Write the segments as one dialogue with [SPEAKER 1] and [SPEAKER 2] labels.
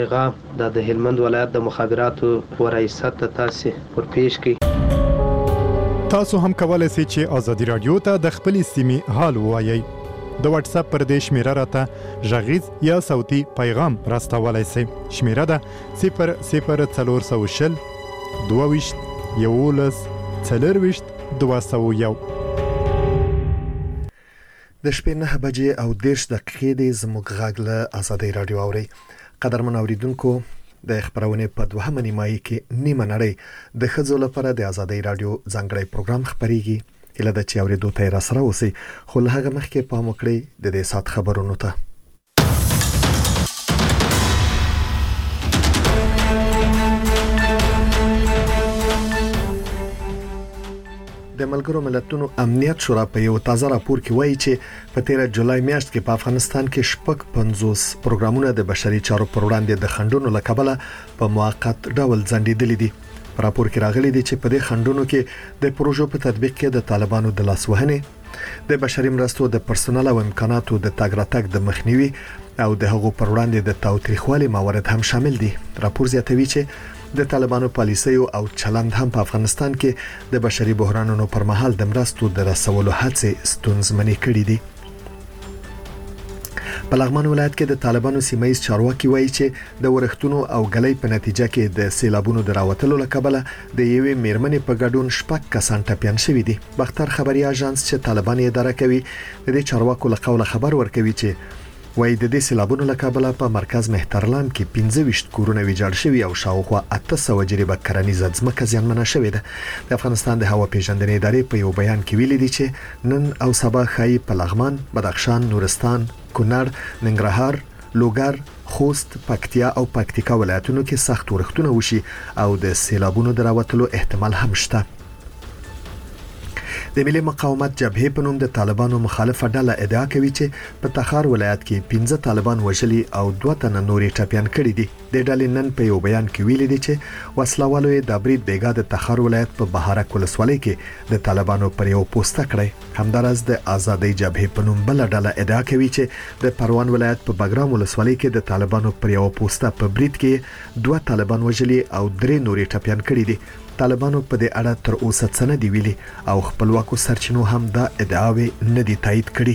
[SPEAKER 1] پیغام د هلمند ولایت د مخابراتو ورئیست ته تاسو ورپېښ کړئ.
[SPEAKER 2] تاسو هم کولای شئ چې ازادي رادیو ته د خپل سیمې حال ووایئ. د واتس اپ پر دې شمیره راته غږیز یا صوتي پیغام راستولای شئ. شمیره ده 00420 22 11 40 201.
[SPEAKER 3] د شپې 9 بجې او 10 دقیقې د زموږ غږ له ازادي رادیو اوري. قدرمن اوریدونکو، د خبرونه په دوهمه نیمایي کې نیمه نړۍ د ښځو لپاره د ازادي رادیو ځانګړی پروګرام خبريږي. اله د چاوري دوه را سره اوسي، خو له هغه مخکې پام وکړئ د دې سات خبرونو ته. د ملګرو ملتونو امنیت شورا په یو تازه راپور کې وایي چې په 13 جولای میاشت کې په افغانستان کې 50 پروګرامونه د بشري چارو پر وړاندې د خنډونو لکبله په موقت ډول ځنډېدلي دي. په راپور کې راغلي دي چې په دې خنډونو کې د پروژو په تطبیق کې د طالبانو د لاسوهنې، د بشري مرستو د پرسونل او امکاناتو د تګ راتګ د مخنیوي او د هغو پر وړاندې د تاوتریخوالي موارد هم شامل دي. راپور زیاتوي چې د طالبانو پالیسي او چلند هم په افغانستان کې د بشري بحرانونو پر مهال د مرستو د رسولو هڅې ستونزمنې کړې دي. په لغمان ولایت کې د طالبانو سیمایي چارواکي وایي چې د ورښتونو او غلې په نتیجه کې د سیلابونو د راوتلو لکبله د یوې میرمنې په ګډون 6 کسان ټپيان شوي دي. بختر خبري اژانس چې طالبان یې اداره کوي د دې چارواکو له قوله خبر ورکوي چې وای د دې سیلابونو لکبله په مرکز مهترلام کې 25 کورونه ویجاړ شوي او شاوخوا 800 جریبه کرنیزه ځمکه زیانمنه شوې ده. د افغانستان د هوا پیژندنې ادارې په یو بیان کې ویلي دي چې نن او سبا خای په لغمان، بدخشان، نورستان، کونړ، ننګرهار، لوګر، خوست، پکتیا او پکتیکا ولایتونو کې سخت ورښتونه وشي او د سیلابونو دراوتلو احتمال هم شته. د ملي مقاومت جبهه په نوم د طالبانو مخالفه ډله ادعا کوي چې په تخار ولایت کې 15 طالبان وژلي او 2 تنه نورې ټپيان کړي دي. د ډلې نن په یو بیان کې ویلي دي چې وسلوالو د برید بیګا د تخار ولایت په بهارک ولسوالۍ کې د طالبانو پر یو پوسټ کړی. همدارس د آزادۍ جبهه په نوم بل ډله ادعا کوي چې د پروان ولایت په بګرام ولسوالۍ کې د طالبانو پر یو پوسټ په برید کې 2 طالبان وژلي او 3 نورې ټپيان کړي دي. طالبانو په دې اړه تر اوسه څه نه دی ویلي او خپلواکو سرچینو هم دا ادعاوې نه دي تایید کړي.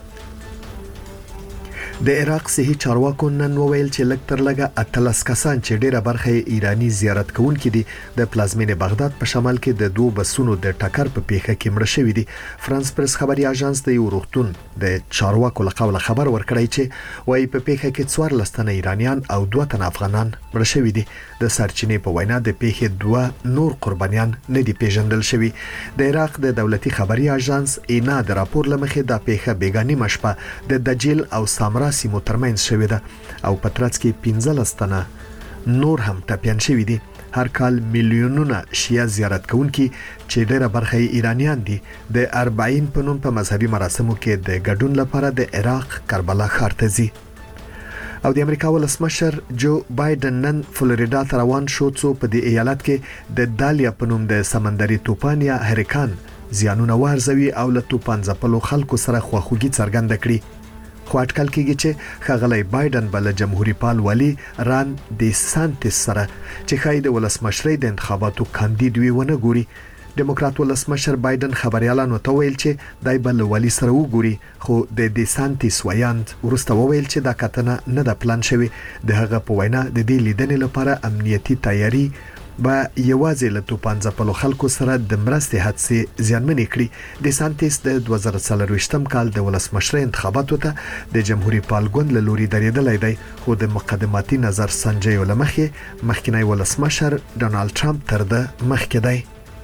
[SPEAKER 3] د عراق صحي چارواکو نن وویل چې لکتر لګه 13 کسان چې ډیره برخه ایرانی زیارت کوونکي دي د پلازمینې بغداد په شمال کې د 2 بسونو د ټکر په پیښه کې مړ شوي دي. فرانس پریس خبري اژانس د یو روغتون د چارواکو لقوله خبر ورکړی چې وایي په پیښه کې 14 تنه ایرانیان او 2 تنه افغانان مړ شوي دي. د سرچینې په وینا د پیښې 2 نور قربانیان نه دي پیژندل شوي. د عراق د دولتي خبري اژانس اینا د راپور لمخې د پیښه بیګانی مشپه د دجیل او سامرا سیمو ترمنځ شوې ده او په ترڅ کې 15 تنه نور هم ټپيان شوي دي. هر کال میلیونونه شیعه زیارت کوونکي چې ډېره برخه ایرانیان دي د 40 په نوم په مذهبي مراسمو کې د ګډون لپاره د عراق کربلا ښار ته ځي. او د امریکا ولسمشر جو بایدن نن فلوریدا ته روان شو څو په دې ایالت کې د دالیا په نوم د سمندري طوفان یا هریکان زیانونه وارزوي او له طوفان ځپلو خلکو سره خواخوږي څرګنده کړي. خو اټکل کېږي چې ښاغلی بایدن بل جمهوریت پال والی ران ډي سانټس سره چې خای د ولسمشرۍ د انتخاباتو کاندید وي ونه ګوري. ډیموکرات ولسمشر بایدن خبريالانو ته ویل چې دای بل والی سره وګوري، خو د ډي سانټس ویاند ورسته ویل چې دا کتنه نه د پلان شوی. د هغه په وینا د دې لیدنې لپاره امنیتي تیاری با یوازې له طوفان ځپلو خلکو سره د مرستې هڅې زیانمنې کړي. د سانټس د 2023م کال د ولسمشرۍ انتخاباتو ته د جمهوریت پال ګوند له لوري درېدلی دی، خو د مقدماتي نظر سنجیو لمخې مخکنی ولسمشر ډونالد ټرمپ تر ده مخکې دی.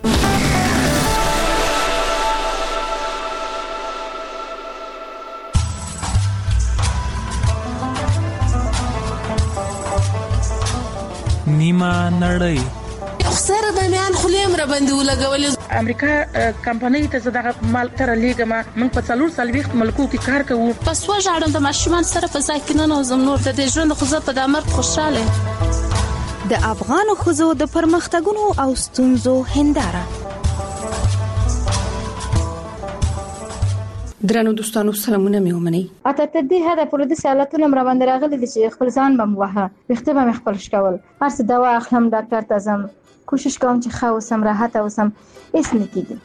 [SPEAKER 4] نیمه نړۍ
[SPEAKER 5] سره د میان خلیم را باندې ولګولې.
[SPEAKER 6] امریکا کمپنۍ ته زداغه مال تر لیګما من په 440 ملکو کې کار کوو.
[SPEAKER 5] پس وژاړم د ماشومان سره په ځای کې نه نوزم نور د ژوند خو زه په دمر خوشاله.
[SPEAKER 7] د افغان خزو د پرمختګونو او ستونزو هنداره
[SPEAKER 4] درنو دوستانو سلامونه مې ومني.
[SPEAKER 8] اته ته دې هدا پر دې سالتونه مر باندې راغلي دي چې خپل ځان بم وها وخته به خپل شکول هر څه دوا اخلم ډاکټر ته ځم کوشش کوم چې ښه اوسم راحت اوسم هیڅ نه کیږي.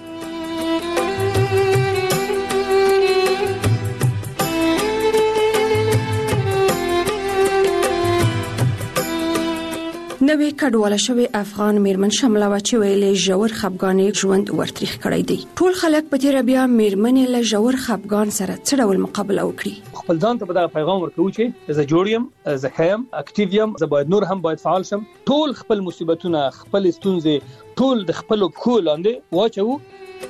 [SPEAKER 4] نوې کډواله شوی افغان میرمن شمله و چې ویلې ژور خپګان ژوند ورتریخ کړی دی. ټول خلک په تیر بیا میرمنې له ژور خپګان سره څه ډول مقابله وکړي.
[SPEAKER 9] خپل ځان ته په پیغام ورکوي چې زه جوړ یم، زه خیم، اکټیو یم، زه باید نور هم باید فعال شم. ټول خپل مصیبتونه، خپل ستونزې ټول د خپل پښو لاندې واچو.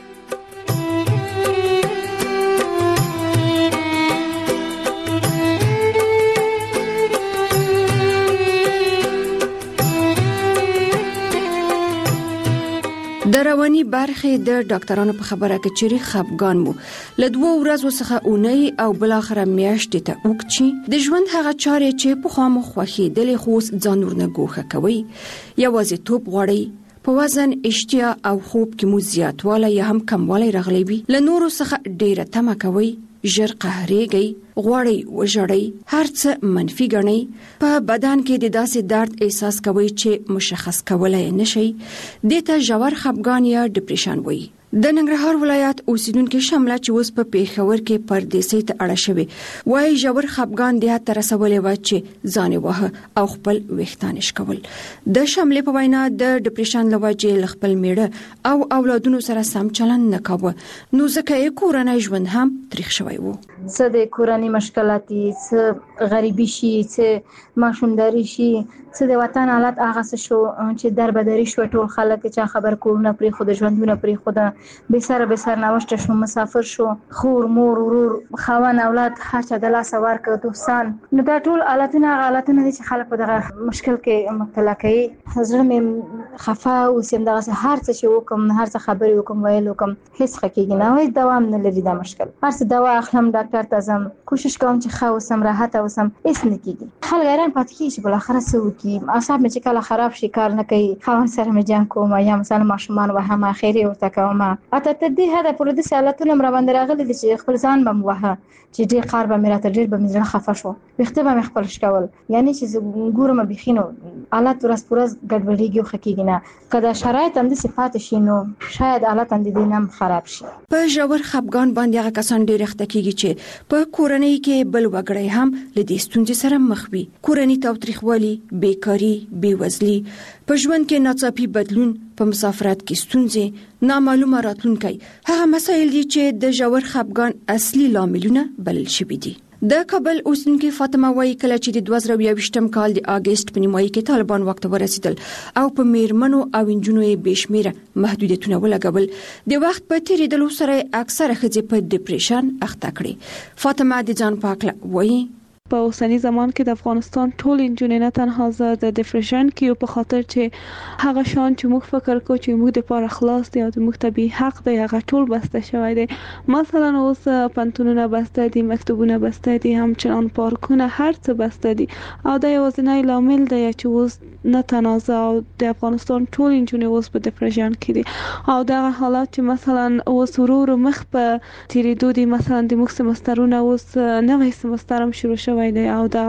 [SPEAKER 4] د رواني برخې د ډاکټرانو په خبره کې چې خپګان مو له 2 ورځې څخه اونۍ او بل اخر میاشتې ته وکړي د ژوند هغه چارې چې په خامو خوخي د لخوس ځان ورنه ګوخه کوي یوازې توپ غوړي په وزن اشتیا او خوب کې مو زیاتواله یا هم کمواله راغلی وي له نورو څخه ډیره تمه کوي ژر قهرېږي غوړی وژړی هر څه منفي ګڼي په بدن کې د داسې درد احساس کوي چې مشخص کولای نشي دته ژور خپګان یا ډیپریشن وایي. د ننګرهار ولایت اوسیدونکو شمله چې اوس په پیښور کې پردیسي ته اړه شوی وایي ژور خپګان د هغه تر رسولې و چې ځان وه او خپل وختانش کول. د شمله په وینا د ډیپریشن لوجه خپل میړه او اولادونو سره سم چلند نه کاوه نو ځکه یې کورنۍ ژوند هم تریخ شوی وو.
[SPEAKER 8] څه د کورنۍ مشکلاتي څه غریبي شي څه ماشومداري شي څه د وطن حالت هغه څه شو چې دربدري شو ټول خلک چې خبر کورونه پرې خود ژوندونه پرې خود به سر نوشته شو مسافر شو خور مور ورور خوان اولاد هر چا د لاس ورکړ دوستان نو دا ټول حالتونه دي چې خلک په دغه مشکل کې مبتلا کوي. حضرت مې خفا او سیم دغه هر څه چې وکم هر څه خبرې وکم ویل وکم هیڅ حقیقت نه وای دوام نه لري دا مشکل هر څه دوا اخلم ډاکټر ته ځم کوشش کوم چې ښه اوسم راحت اوسم هیڅ نه کیږي. خلک حیران پاتې کیږي بل اخر څه وکي اعصاب مې چې کله خراب شي کار نه کوي خوان سره مې جنگ کوم یا مثلا ماشومان و هم اخیری ورته کوم اته ته دې هدا پر دې سالتونه مر باندې راغلي دي چې خپل ځان بم وها چې دې قار به مراته ډیر به مزه خفه شو وخته به خپل شکول یعنی چې ګورم بخینو حالت ورس پرز ګډوډیږي خو کېږي نه کله شرایط هم د صفات شینو شاید حالت هم دې نم خراب شي.
[SPEAKER 4] په ژور خپګان باندې هغه کسان ډیر اخته کیږي چې په کورنۍ کې بل وګړي هم لدې ستونزې سره مخ وي. کورنۍ تاوتریخوالي بیکاری بیوزلي په ژوند کې ناڅاپي بدلون په مسافرت کې ستونزې نامعلومه راتلونکي هغه مسایل دي چې د ژور خپګان اصلي لاملونه بلل شوي دي. د کابل اوسیدونکو فاطمه وایي کله چې د 2022م کال د اگست په نیمایي کې طالبان وخت ورسېدل او په میرمنو او انجونو یې بشمیره محدودیتونه ولګول د وخت په تیریدلو سره اکثره ښځې په ډیپریشن اخته کړي. فاطمه د ځان پاکله وایي
[SPEAKER 10] په اوسنی زمان کې د افغانستان ټول انجونې نه تنها زه د ډیپریشن کې په خاطر چې هغه شان چې موږ فکر کوو چې موږ د پاره خلاص دی او موږ ته به حق دی هغه ټول بسته شوی دی. مثلا اوس پنتونونه بسته دي مکتوبونه بسته دي همچنان پارکونه هر څه بسته دي او دا یوازینی لامل دی چې اوس نه تنازع او د افغانستان ټول انجونې اوس په ډیپریشن کې دي او دا حالات چې مثلا اوس ورور مخ په تیریدو دي مثلا د موږ سمسترونه اوس نوې سمستر هم شروع شوی دی او دا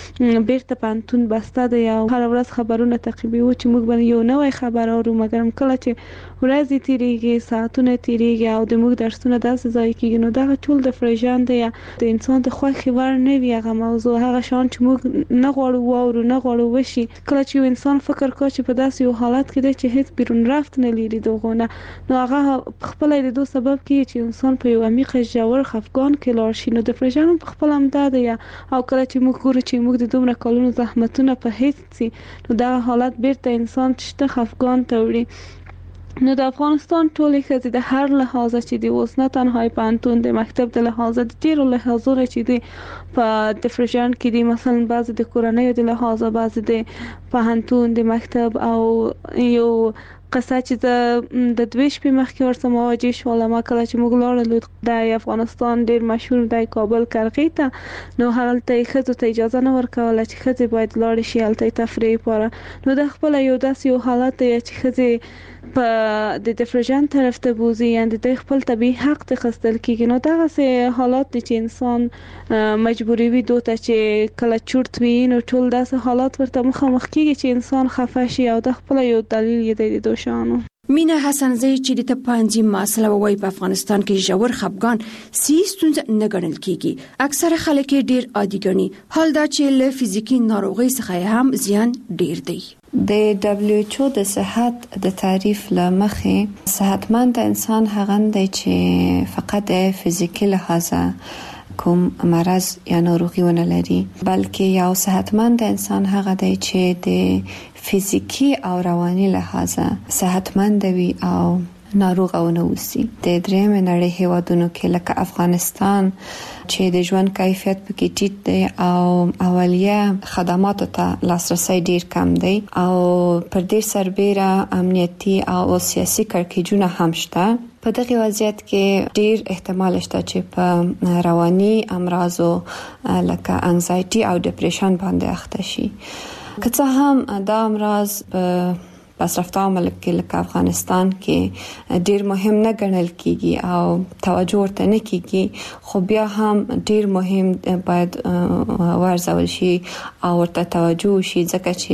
[SPEAKER 10] بیرته پانتون بسته دی او هر ورځ خبرونه تعقیبوي چې موږ باندې یو نوې خبر اورو مګر کله چې ورځې تیریږي ساعتونه تیریږي او د موږ درسونه داسې ځای کېږي نو دا ټول د فرجان دی د انسان د خوښي ور نه وي هغه موضوع هغه شان چې موږ نه غواړو او نه غواړو وشي کله چې انسان فکر کوي چې په داسې یو حالت کې دی چې هیڅ بیرون رفت نه لري دغونه نو هغه خپل د دوه سبب کې چې انسان په یو عمیق ژور خفګان کې لاړ شي نو د فرجان په خپل امداد یا او کله چې موږ ګورو چې موږ د دومره کلونو زحمتونه په هیڅ سي نو دا حالت بیرته انسان چې خفګان ته وړي. نو د افغانستان ټولې ښځې د هر لحاظه چې دی اوس نه تنها پانتون د مکتب د لحاظه د ډیرو لحاظونو چې دی په ډیپریشن کې دی مثلا بعضې د کورنۍ د لحاظه بعضې د پانتون د مکتب او یو قصه چې د دوی شپې مخکې ورته مواجه شول ما کله چې موږ لاړو د افغانستان ډیر مشهور دی کابل کرغې ته نو هغه ښځو ته اجازه نه ورکوله چې ښځې باید لاړې شي هلته تفریح لپاره نو د خپل یو داسې یو حالت دی چې ښځې په د ډیفرژن طرف ته بوزي یعنی د خپل طبيعي حق ته خستل کیږي نو دا څه حالات دي چې انسان مجبوری وي دوته چې کله چورت وي نو ټول داسې حالات ورته مخامخ کیږي چې انسان خفه شي او د خپل یو دلیل یې د دوشانو
[SPEAKER 4] مینا حسنزی چې د پانځي مسله وای په افغانستان کې ژور خپګان سیستونز نه ګڼل کیږي اکثره خلک ډیر عادي ګڼي حال دا چې له فزیکی ناروغي څخه هم زیان ډیر دی
[SPEAKER 11] د WHO د صحت د تعریف لمخې صحتمند انسان هغه دی چې فقط د فزیکی لحاظه کوم مرض یا ناروغي ونه لري بلکې یو صحتمند انسان هغه دی چې د فزیکی او رواني لحاظه صحتمند وي او ناروغ او نه وسی د درېم نړۍ هیوادونو کې لکه افغانستان چې د ژوند کیفیت پکې ټیټ دی او اولیه خدماتو ته لاسرسي ډیر کم دی او پر دې سربېره امنیتي او سیاسي کړکېچونه هم شته په دغه وضعیت کې ډیر احتمال شته چې په رواني امراضو لکه انزایټي او ډیپریشن باندې اخته شي که څه هم دا امراض پسرفته ملک کې لکه افغانستان کې ډیر مهم نه ګڼل کیږي او توجه ورته نه کیږي خو بیا هم ډیر مهم باید ورزول شي او ورته توجه شي ځکه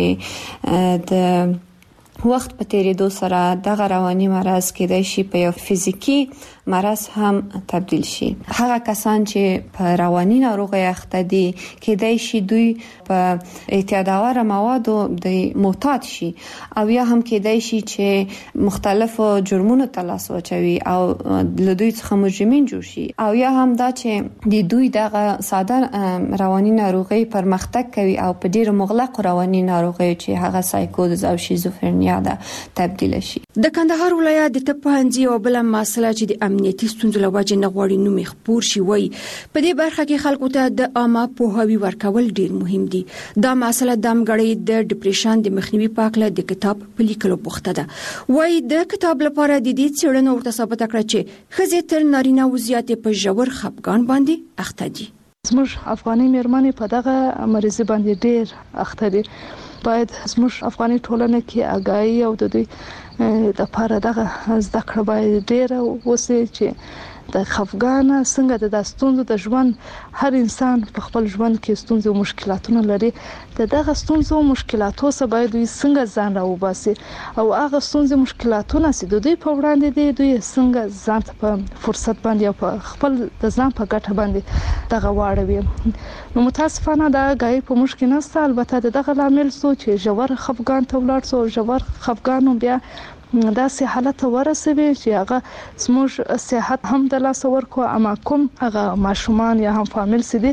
[SPEAKER 11] چې د وخت په تیریدو سره دغه رواني مرض کېدای شي په یو فزیکی مرض هم تبدیل شي هغه کسان چې په رواني ناروغي اخته دي کېدای شي دوی په اعتیادآور موادو د معتاد شي او یا هم کېدای شي چې مختلفو جرمونو ته لاس واچوي او له دوی څخه مجرمین جوړ شي او یا هم دا چې د دوی دغه ساده رواني ناروغي پرمختګ کوي او په ډیره مغلق رواني ناروغي چې هغه سایکوز او شیزوفرنیا ده تبدیل شي
[SPEAKER 4] د کندهار ولایت د تپانځي او بل مسله چې د امنیتي ستونزو لوجه نه غوړي نو مخبور شي وای په دې برخه کې خلکو ته د عامه پوهاوی ورکول ډیر مهم دي دا مسله د امګړې د ډیپریشن د مخنیوي پاکله د کتاب په لیکلو بوخته ده وای د کتاب لپاره د دې څېړنو ورته ثابت کړ چې خزې تر نارینه وضعیت په ژور خپګان باندې اخته دي
[SPEAKER 12] زموږ افغاني مېرمنې په دغه مریضي باندې ډیر اخته دي باید زموږ افغاني ټولنه کې آگاهی او د دوی د لپاره دغه زده کړه باید ډیر وسی چې د خفګان څنګه د ستونزو د ژوند هر انسان په خپل ژوند کې ستونزې او مشکلاتونه لري دغه ستونزو او مشکلاتو سره باید دوی څنګه ځان راوباسي او هغه ستونزې مشکلاتونه چې دوی په وړاندې دي دوی څنګه ځان په فرصت باندې او په خپل د ځان په ګټه باندې دغه واړوي نو متاسفانه دا غي په مشکل نه البته دغه لامل سو چې ژور خفګان ته ولاړ سو ژور خفګان بیا دا سه حالت ورسوي چې هغه زموږ صحت هم د لاس ورکو اما کوم هغه ماشومان یا هم فامیل سدي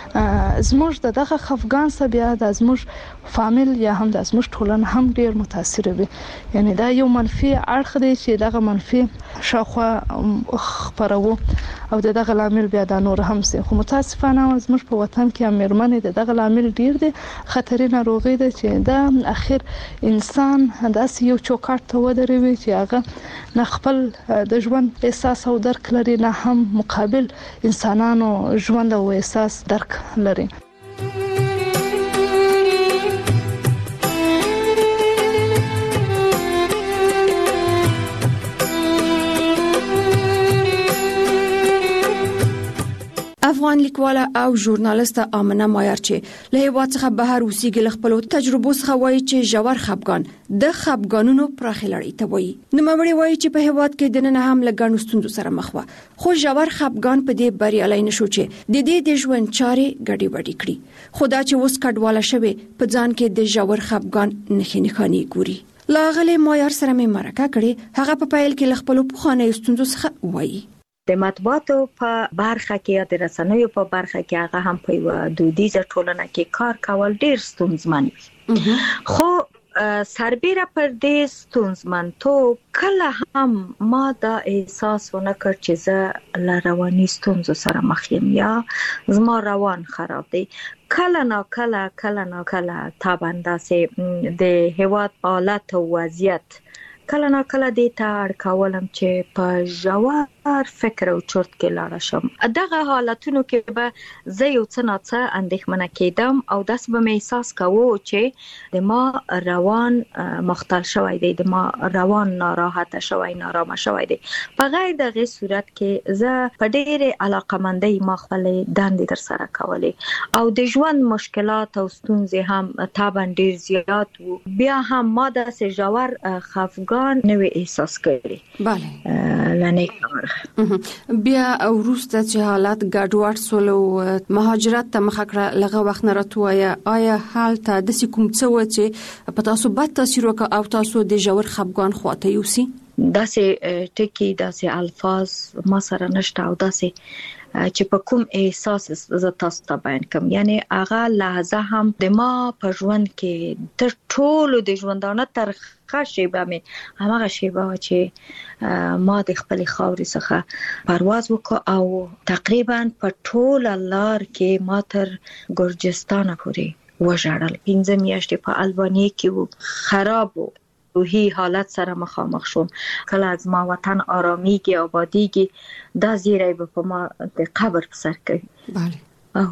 [SPEAKER 12] زموږ دغه خفګان سره بیا د زموږ فامیل یا هم د زموږ ټولنه هم ډیر متاثر وي یعنی دا یو منفي اړخ دی چې دغه منفي شاخوا خبرو او دغه لامل بیا د نور هم سي خو متاسفانه زموږ په وطن کې امرمنې دغه لامل ډیر دي خطرې ناروغي ده چې دا اخر انسان داسې یو چوکاټ ته ودروي چې هغه نه خپل د ژوند احساس او درک لري نه هم مقابل انسانانو ژوند او احساس درک لري
[SPEAKER 4] افغان لیکواله او ژورنالیست آمنه مایار چې له هیواد څخه بهر اوسېږي خپل تجربو څخه وایي چې ژور خپګان د خپګانونو پراخه لړۍ ته وایي نو مړی وایي چې په هیواد کې د نن هم لګڼو ستونزو سره مخ و خو ژور خپګان په دې بریالي نشو چې د دې د ژوند چارې ګډي وډي کړي خدا چې اوس کډواله شوی په ځان کې د ژور خپګان نخښنی ګوري لاغله مایار سره مې مرکه کړي هغه په پایل کې خپل پوخانه ستونزو څخه وایي
[SPEAKER 13] د مطبوعاتو په برخه کې یا د رسنیو په برخه کې هغه هم په یو دودیزه ټولنه کې کار کول ډیر ستونزمن وي خو سربېره پر دې ستونزمنتوب کله هم ما دا احساس ونه کړ چې زه له رواني ستونزو سره مخ یم یا زما روان خراب دی کله نا کله تابنده سي د هیواد حالت او وضعیت کله نه کله دې ته اړ کولم چې په ژور فکر او چرت کې لاړ شم. دغه حالتونو کې به زه یو څه نه څه اندېښمنه کېدم او داسې به مې احساس کوو چې د ما روان مختل شوی دی، د ما روان ناراحته شوی، نارامه شوی دی. په غیر دغه صورت کې زه په ډېرې علاقمندۍ ما خپلې دندې ترسره کولې او د ژوند مشکلات او ستونزې هم طبعا ډېر زیات وو. بیا هم ما داسې ژور خفګان نه وی احساس کړی.
[SPEAKER 4] بله
[SPEAKER 13] لنه
[SPEAKER 4] بیا وروسته چې حالات ګډوډ سول او مهاجرت ته مخه کړه، لغه وخت نه راتوایا آیا حالت د کوم څه و چې په تاسو بد تاثیر وکړ او تاسو د ژور خفګان خواته یوسي؟
[SPEAKER 13] داسې ټکی داسې الفاظ ما سره نشته او داسې چې په کوم احساس ز تاسو ته بیان کوم. یعنی هغه لحظه هم د ما په ژوند کې تر ټولو د ژوندانه ترخه شیبه مې هغه شیبه چې ما د خپل خاورې څخه پرواز وکړ او تقریبا په ټول لار کې ما تر ګرجستان پورې وژړل. 15 میاشتې په البانیا کې وو، خراب وو، روحي حالت سره مخامخ شوم. کله از ما وطن آرامیږي آبادیږي دا زیری به په ما د قبر په سر کوي.
[SPEAKER 4] بله
[SPEAKER 13] او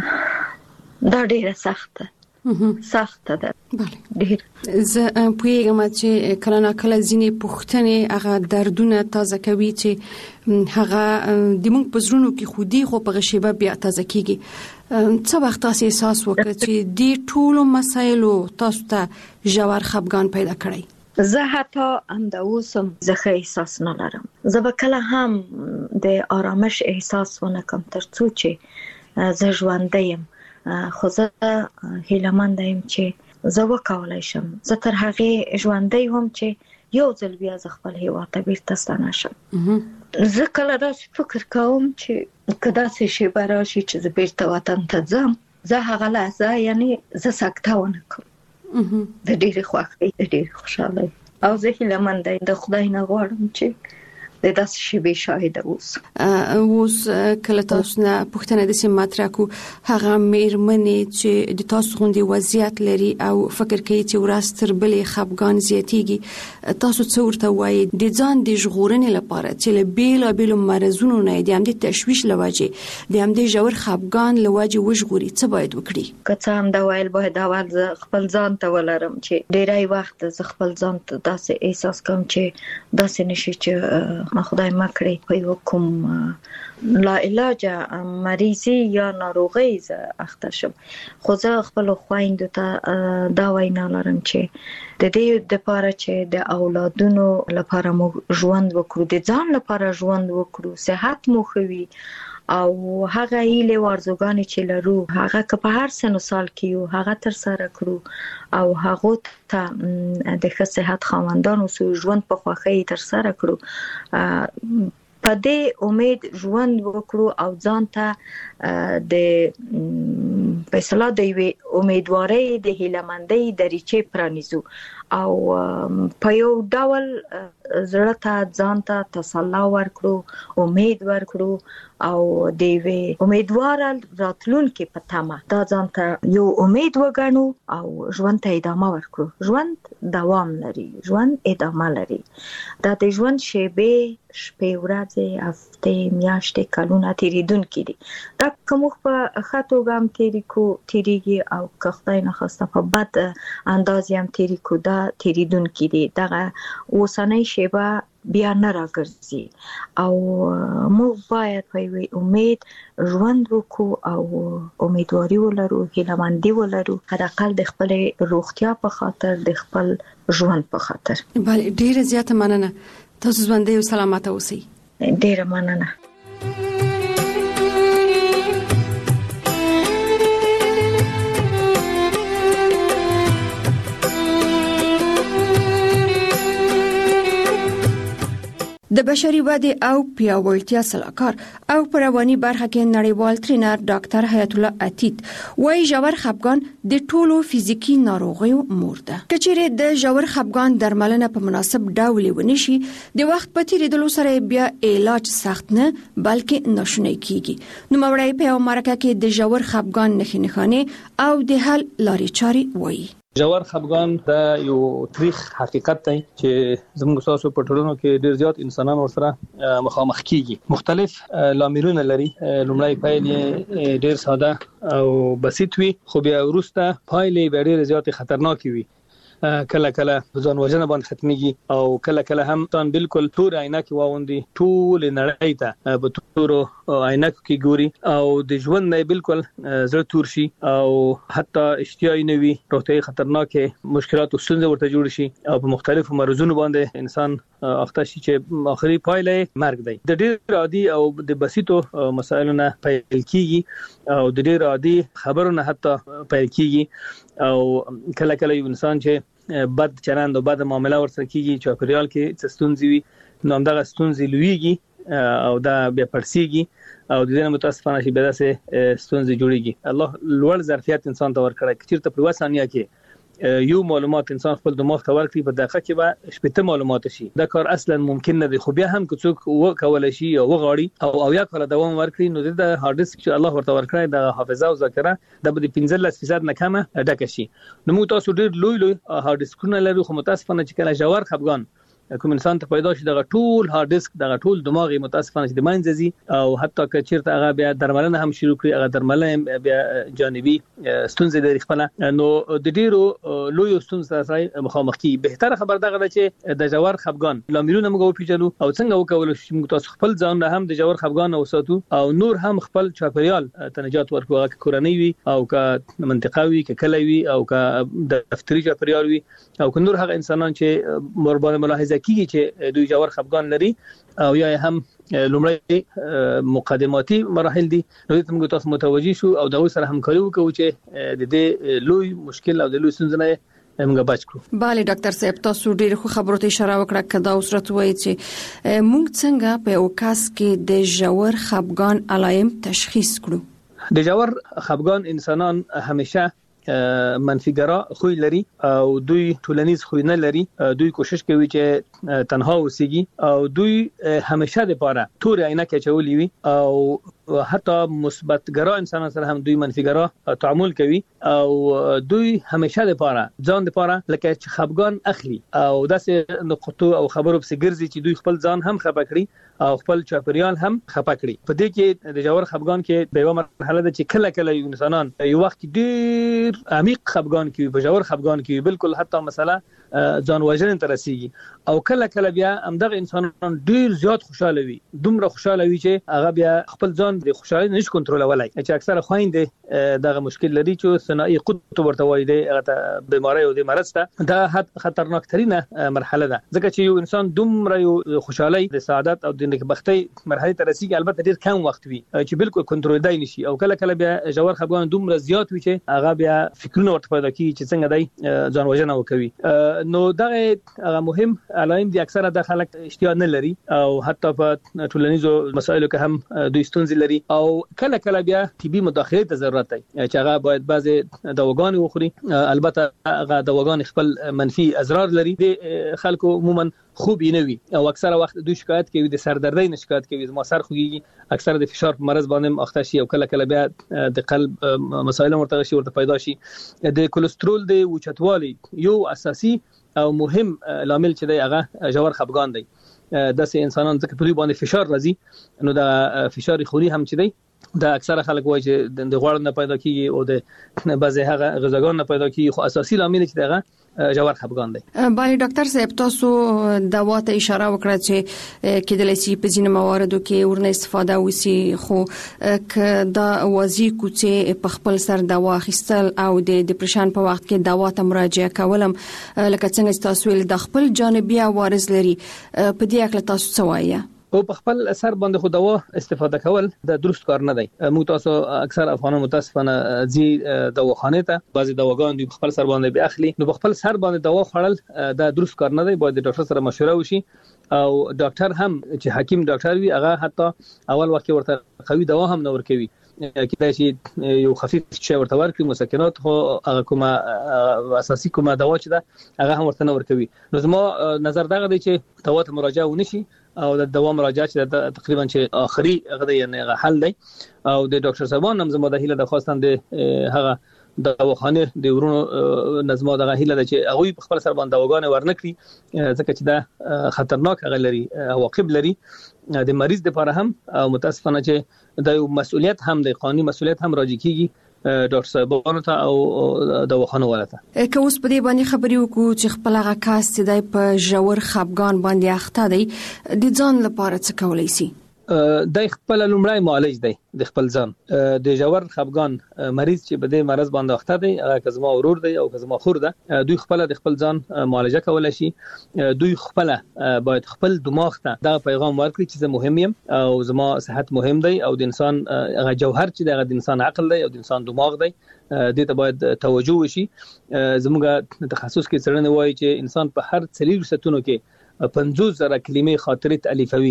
[SPEAKER 13] دا ډیره سخته ده.
[SPEAKER 4] بله
[SPEAKER 13] ډیر.
[SPEAKER 4] زه پوهیږم چې کله نه کله ځینې پوښتنې هغه دردونه تازه کوي چې هغه د موږ په زړونو کې خودي خو په غشيبه بیا تازه کیږي. څه وخت تاسو احساس وکړ چې د ټولو مسایلو تاسو ته ژور خفګان پیدا کړی؟
[SPEAKER 13] زه حتی همدا اوس هم زه احساس نه لرم. زه به کله هم د آرامش احساس ونه کوم ترڅو چې زه ژوندی یم. خو زه هیله‌مند یم چې زه وکولای شم. زه تر هغه ژوندی هم چې یو ځل بیا ز خپل هیواد ته بیرته ستنه شم. زه کله داسې فکر کوم چې کدا څه شی براشي چې زه بیرته وطن ته ځم، زه هغه لحظه یعنی زه سکته ونه کوم. د ډېر خوښۍ، د ډېر خوشاله او زه هیله‌مند یم د خدای نه غواړم چې د داسې شی به شاهد اوس
[SPEAKER 4] کله تاسو نه پوښتنه د سیم مطرح کو هغه میرمنې چې د تاسو غوندي وضعیت لري او فکر کوي چې ورستر بلې خفګان زیاتیږي، تاسو څه ورته وایي د ځان د ژغورنې لپاره چې له بیلابیلو مرزونو نه د هم د تشویش لوجه د هم د ژور خفګان لوجه وژغوري، څه باید وکړي؟
[SPEAKER 13] که څه هم دا ویل باید اول خپل ځان ته ولرم چې ډیری وخت ز خپل ځان ته داسې احساس کوم چې داسې نشي چې خدای مکړي په یو کوم لا علاج مریضي یا ناروغي ز اخته شم. خو زه خپل خويندو ته دا وینا لرم چې د دې لپاره چې د اولادونو لپاره مو ژوند وکړو، د ځان لپاره ژوند وکړو، صحت مو خوي او هغه ایله ورزګانی چې لرو هغه که په هر سن سال کې یو هغه تر سره کړو او هغه ته د ښه صحت خواندانو سو ژوند په خوخه تر سره کړو. په دې امید ژوند وکړو او ځان ته د فیصله د امیدوارۍ د هیله‌مندۍ دریچې پرانیزو او په یو ډول زړه ته ځان ته تسلا ورکړو، امید ورکړو او د امیدوار راتلونکي په تمه دا ځان ته یو امید وګڼو او ژوند ته ادامه ورکړو. ژوند دوام لري، ژوند ادامه لري. دا د ژوند شیبې، شپې، ورځې، هفتې، میاشتې، کلونه تیریدونکي دي. دا کوم په خاطر ګام تیریږي او که خدای نخواسته په بد انداز هم تیریکو دا تیریدونکي دي. دغه اوسنۍ شیبه بیا نه راګرځي او موږ باید په امید ژوند وکړو او امیدواري ولرو، هیله‌مندي ولرو، حداقل د خپل روغتیا په خاطر، د خپل ژوند په خاطر.
[SPEAKER 4] بله، ډیره زیاته مننه. تاسو ژوندۍ او سلامته اوسئ.
[SPEAKER 13] ډیره مننه.
[SPEAKER 4] د بشري ودې او پیاوړتیا سلاکار او په رواني برخه کې نړیوال ټرینر ډاکټر حیات الله عتیق وايي ژور خفګان د ټولو فزیکی ناروغیو مور ده. کچېره د ژور خفګان درملنه په مناسب ډول ونشي، د وخت په تیریدلو سره بیا علاج سخت نه بلکې ناشونی کیږي. نو مورای په مرکه کې د ژور خفګان نښې او د حل لارې چارې وايي.
[SPEAKER 9] ژور خپګان د یو تاریخ حقیقت دی چې زموږ تاسو په ټولنو کې ډیر زیات انسانان ورسره مخامخ کیږي. مختلف لاملونه لري. لومړی پایلې ډیر ساده او بسيط وي، خو بیا وروسته پایلې ډیر زیات خطرناک وي. کله کله ځان وژنه باندې ختميږي او کله کله هم تان بالکل تور عینکې واوندي، ټول نړۍ ته په تور عینکو کې ګوري او د ژوند نه بالکل زړه تور شي او حتی اشتیاي نه وي، روغتي خطرناکه مشکلات او ستونزې ورته جوړ شي او په مختلفو مرزونو باندې انسان اخته شي چې اخري پایله مرګ دی. د ډېر عادي او د بسيطو مسایلو نه پیل کیږي او د ډېر عادي خبرونه حتی پیل کیږي او کله کله یو انسان چې بد چلند او بد معامله ورسره کیږي چې پریال کې ستونزې وي نو همدغه ستونزې لویږي او دا بیا پرسیږي او د دې متاسفانه شي به داسې ستونزې جوړيږي. الله لوړ ظرفیت انسان ته ورکړي چې په وسانیا کې یو معلومات انسان خپل دماغ ته ورکړي په دقیقه کې به شپته معلومات شي. دا کار اصلا ممکن نه دی، خو بیا هم که څوک وکول شي او وغاړي او یا کله دوام ورکړي نو د هارد ډیسک چې الله ورته ورکړي د حافظه او ذاکره د 15% نه کمه ډکه شي. نو موږ تاسو ډیر لوی هارد ډیسکونه لرو، خو متاسفانه چې کله ژور خپګان کوم انسان ته پیدا شي دغه ټول هارد ډیسک دغه ټول دماغي متاسفانه چې د منځزي او حتی که چیرته هغه بیا درملنه هم شروع کړي، هغه درملنه بیا جانبي ستونزې لري خپل نو د ډیرو لوی ستونزې سره مخامخ کی. بهتره خبر دغه ده چې د ژور خپګان لاملونه موږ وپیژنو او څنګه وکول شي موږ تاسو خپل ځان هم د ژور خپګان او ساتو او نور هم خپل چاپیریال تنجات ورکو، هغه کورنۍ وي او که منطقوي که کلوي او که دفتري چاپیریال وي او که نور هغه انسانان چې مربوطه ملاحظه کیږي چې دوی ژور خپګان لري او یا هم لومړی مقدماتي مراحل دي، نو دې موږ تاسو متوجي شو او دغه سره همکاري وکړو چې د دې لوی مشکل او د لوی ستونزې نه موږ بچ کړو.
[SPEAKER 4] bale ډاکټر صاحب تاسو ډیر خو خبرو ته اشاره وکړه کدا اوسرت وایي چې موږ څنګه په اوکاس کې د ژور خپګان علایم تشخیص کړو.
[SPEAKER 9] د ژور خپګان انسانان همیشه منفیګرا خوې لري او دوی ټولنیز خوې نه لري، دوی کوشش کوي چې تنها اوسېږي او دوی همیشه د پاره تور عینکې چولې وي او حتی مثبت ګرا انسانان سره هم دوی منفیګرا تعامل کوي او دوی همیشه د پاره ځان د پاره لکه چې خپګان اخلي او داسې نقطو او خبرو په سګرځي چې دوی خپل ځان هم خپه کړي او خپل چاپیریال هم خپه کړي. په دې کې د ژور خپګان کې به یو مرحله ده چې کله کله انسانان یو وخت ډیر عمیق خپګان کې په ژور خپګان کې بالکل حتی مسله ځان وژنې ته رسیږي او کله کله بیا همدغه انسانان ډیر زیات خوشاله وي، دومره خوشاله وي چې هغه بیا خپل ځان د خوشالۍ نشي کنټرولولای، چې اکثره خويندې دغه مشکل لري چې ثنائي قطب ورته وایي دی، هغه بیماری او د مرض ته دا خطرناک ترينه مرحله ده، ځکه چې یو انسان دومره یو خوشالۍ د سعادت او د نیکبختۍ مرحله ته رسیږي البته ډیر کم وخت وي چې بالکل کنټرول دی نشي او کله کله بیا ژور خپګان دومره زیات وي چې هغه بیا فکرونه ورته پیدا کوي چې څنګه دی ځان وژنه وکوي. نو دغه مهم علائم دي اکثره د خلک اشتیا نه لري او حتی په ټولنیزو مسایلو کې هم دوی ستونزې لري او کله کله بیا طبي مداخله ته ضرورت دی چې هغه باید بعضي دواګان وخوري. البته هغه دواګان خپل منفي اضرار لري، د خلکو عموما خوب یې نه وي او اکثره وخت دوی شکایت کوي د سردردۍ نه شکایت کوي، زما سر خوږي، اکثره د فشار په مرز باندې اخته شي او کله کله بیا د قلب مسایل ورته پیدا شي. د کولیسټرول د اوچتوالي یو اساسي او مهم لامل چې دی هغه ژور خپګان دی. داسې انسانان ځکه په دوی باندې فشار راځي نو د فشار خوري هم چې دی دا اکثره خلک وایي چې د غوړ نه پیدا کیږي او د بعضی هغه غذاګان نه پیدا کیږي، خو اساسي لامل چې دغه ژور خپګان دی.
[SPEAKER 4] bale ډاکټر صاحب تاسو دوا ته اشاره وکړه چې کېدلای شي په ځینو مواردو کې ورنه استفاده وسی، خو ک دا وازی کوڅه په خپل سر دوا اخیستل او د ډیپریشن په وخت کې دوا ته مراجعه کولم لکه څنګه تاسو ول د خپل جانبي عوارض لري، په دې اړه تاسو څه وایي؟
[SPEAKER 9] او په خپل اثر باندې خو دوا استفاده کول د درست کار نه دی. موږ تاسو اکثر افغانان متاسفانه ځي دواخانه ته بعضي دواګان دوی خپل سر باندې به اخلي، نو په خپل سر باندې دوا خوړل د درست کار نه دی، باید د ډاکټر سره مشوره وشي او ډاکټر هم چې حکیم ډاکټر وي هغه حتی اول وخت ورته قوي دوا هم نه ورکوي، کله چې یو خفیف شی ورته ورکړي مسکنات خو هغه کومه اساسي کومه دوا چې ده هغه هم ورته نه ورکوي. نو زما نظر دغه دی چې دوا ته مراجعه ونشي او د دوا مراجعه چې تقریبا چې اخري غدا یعنی حل دی او د ډاکټر صاحبان هم زموږ د هیله د خواستان د هغه د دواخانه د ورونو نظم دغه هیله ده چې هغه په خپل سر باندې دواګانې ورنکړي ځکه چې دا خطرناک غلري عواقب لري د مریض لپاره هم او متاسفانه چې د مسؤلیت هم د قانوني مسؤلیت هم راځي کیږي ډاکټر صاحبانو ته او دواخانه ولته
[SPEAKER 4] که اوس په دې باندې خبرې وکړو چې خپل هغه کاس چې د په ژور خپګان باندې اخته دی د ځان لپاره څه کولای شي
[SPEAKER 9] د خپل لومړی معالج دی د خپل ځان د ژور خپګان مریض چې په دې مرض باندې اخته دی هغه کزما ورور دی او کزما خور ده دوی خپل د خپل ځان معالجه کولای شي دوی خپل باید خپل دماغ ته دا پیغام ورکړي چې زه مهم یم او زما صحت مهم دی او د انسان هغه جوهر چې د انسان عقل دی او د انسان دماغ دی دې ته باید توجه وشي زموږ تخصص کې څرنه وایي چې انسان په هر 4 ستونو کې 50,000 کلمې خاطرې تالیفوي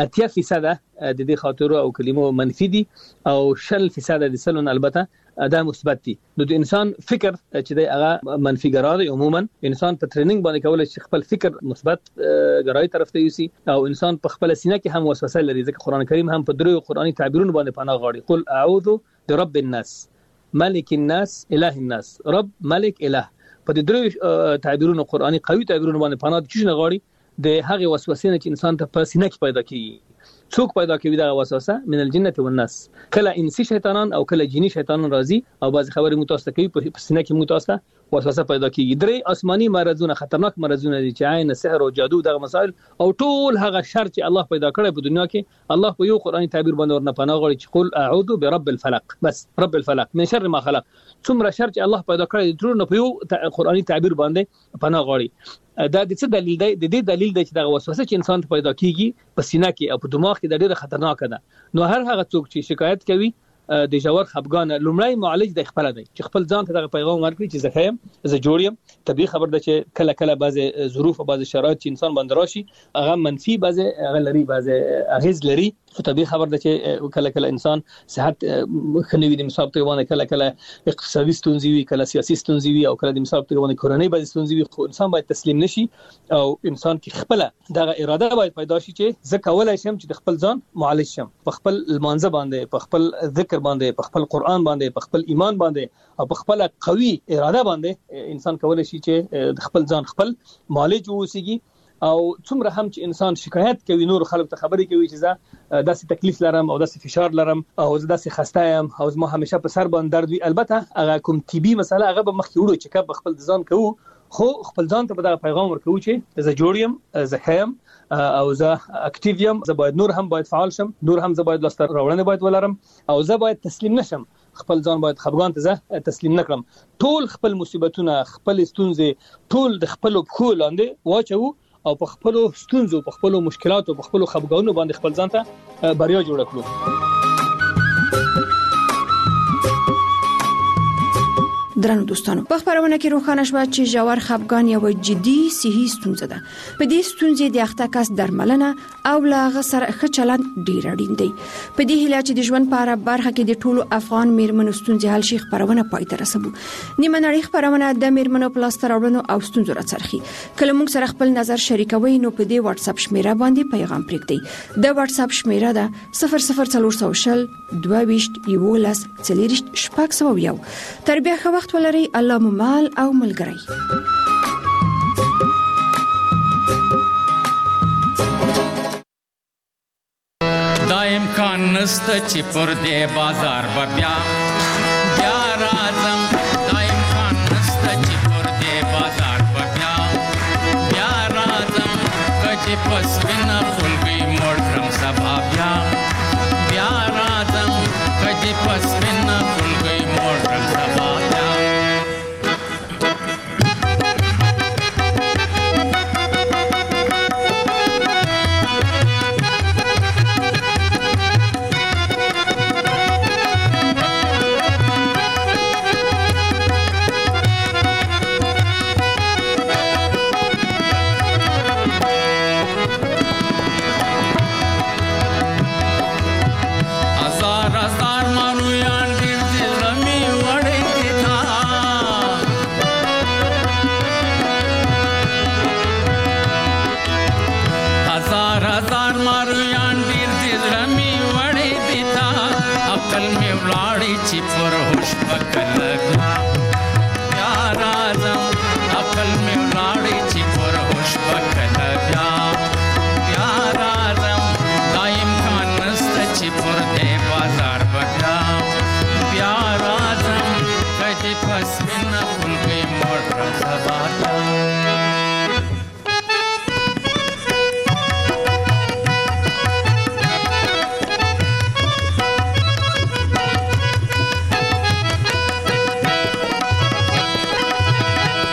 [SPEAKER 9] 80% د دې خاطرو او کلمو منفي دي او 10% د سلون البته دا مثبت دي د انسان فکر چې د هغه منفي ګرا دی عموما انسان په ټریننګ باندې کولای شي خپل فکر مثبت ګرای طرف ته یوسي او انسان په خپل سینه کې هم وسوسه لري ځکه قران کریم هم په درو قرآني تعبیرونو باندې پناه غواړي قل اعوذ برب الناس ملک الناس اله الناس رب ملک اله په درو تعبیرونو قرآني قوي تعبیرونو باندې پناه د چی نه غواړي د هغه وسوسې نه چې انسان ته په سینه کې پیدا کیږي څوک پیدا کوي دا وسوسه من الجنه والناس کله انسي شیطانان او کله جنی شیطانان راځي او بعض خبرې متوسط کوي په سینه کې متوسط وسوسه پیدا کیږي درې آسماني مرزونه خطرناک مرزونه دي چې عین سحر او جادو دغه مسائل او ټول هغه شر چې الله پیدا کړی په دنیا کې الله په یو قرآني تعبیر باندې ورنه پناه غواړي چې قل اعوذ برب الفلق بس رب الفلق من شر ما خلق څومره شر چې الله پیدا کړی ټول نه په یو قرآني تعبیر باندې پناه غواړي دا د څه دلیل دی د دې دلیل دی چې دا وسوسه چې انسان ته پیدا کیږي په سینه کې او په دماغ کې د ډېر خطرناک ده نو هر هغه څوک چې شکایت کوي د ژور خپګان لومړی معالج د خپل دی چې خپل ځان ته دغه پیغام ورکړي چې زه خیم زه جوړ یم طبيعي خبر ده چې کله کله بعض ظروف او بعض شرایط چې انسان باندې راشي هغه منفي بعض غلري بعض اغیز لري خو طبيعي خبر ده چې کله کله انسان صحت خنوي د مصاب ته ونه کله کله اقتصادي ستونزې وي کله سیاسي ستونزې وي او کله د مصاب ته ونه کورنۍ بعض ستونزې وي خو انسان باید تسلیم نشي او انسان کې خپل دغه اراده باید پیدا شي چې زه کولای شم چې د خپل ځان معالج شم په خپل المانزه باندې په خپل ذکر باندې په خپل قرآن باندې په خپل ایمان باندې او په خپل قوي اراده باندې انسان کولای شي چې د خپل ځان خپل معالج ووسیږي او څومره هم چې انسان شکایت کوي نور خلک ته خبرې کوي چې زه داسې تکلیف لرم او داسې فشار لرم او زه داسې خسته یم او زما همیشه په سر باندې درد وي البته هغه کوم طبي مسله هغه به مخکې وړو چې کب خپل ځان کوو خو خپل ځان ته په دغه پیغام ورکوو چې زه جوړ یم زه خیم او زه اکټیو یم زه باید نور هم باید فعال شم نور هم زه باید لاسته راوړنه باید ولرم او زه باید تسلیم نشم خپل ځان باید خپګان ته زه تسلیم نکړم ټول خپل مصیبتونه خپل ستونزې ټول د خپل پخو لاندې واچو او په خپل ستونزو په خپل مشکلاتو په خپل خپګانونو باندې خپل ځان ته بریا جوړ کړو
[SPEAKER 4] درنو دوستانو په خبرونه کې روښانه شوه چې ژور خپګان یو جدي صحي ستونزه ده په دې ستونزې د اخته کس درملنه او لاغه سره ښه چلند ډیر اړین دی په دې هیله چې د ژوند په اړه برخه کې د ټولو افغان میرمنو ستونزې حل شي خبرونه پای ته رسوي نیمه نړۍ خبرونه د میرمنو په لاس راوړنو او ستونزو راڅرخي کله موږ سره خپل نظر شریکوي نو په دې واتس اپ شمیره باندې پیغام پرېږدئ د واتس اپ شمیره ده 00400 22 11 40 شپږ تر بیا خو وخت ولري الله مال او ملګری
[SPEAKER 14] دا امکان نسته چې پر دې بازار بیا راځم دا امکان نسته چې پر دې بازار بیا راځم کچې پس وینا خلګي موړ کړم سبا بیا راځم کچې پس وینا